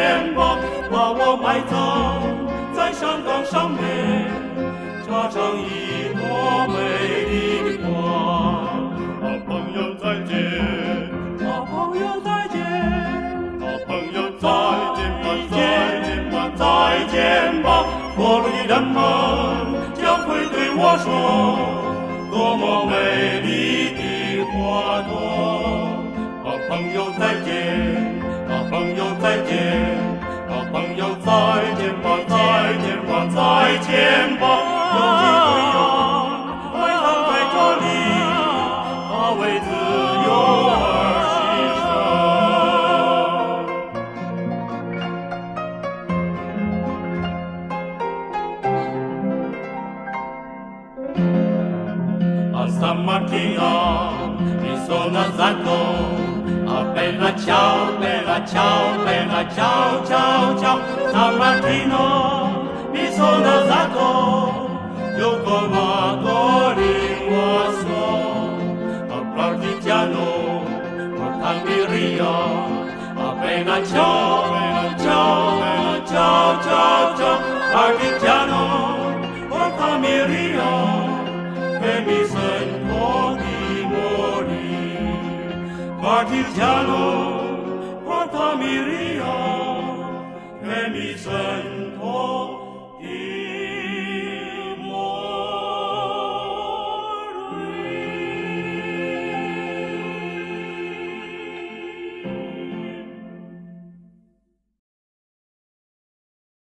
见吧，把我埋葬在山岗上面，插上一朵美丽的花。好朋友再见，好朋友再见，好朋友再见吧，再见吧，再见吧。过路的人们将会对我说，多么美丽的花朵。好朋友再见，好朋友再见，好朋友再见吧，再见吧，再见吧。有几个人埋葬在这里，他为自由而牺牲。A San Martín, mi sono alzato, a bella ciao, bella ciao, bella ciao, ciao, ciao. San Martino, mi sono alzato, io ho trovato l'inguasso, al partigiano, portami via, a bella ciao, bella ciao, bella ciao, ciao, ciao. Partigiano, portami via, che mi sento di morire. Partigiano, portami via, che mi sento di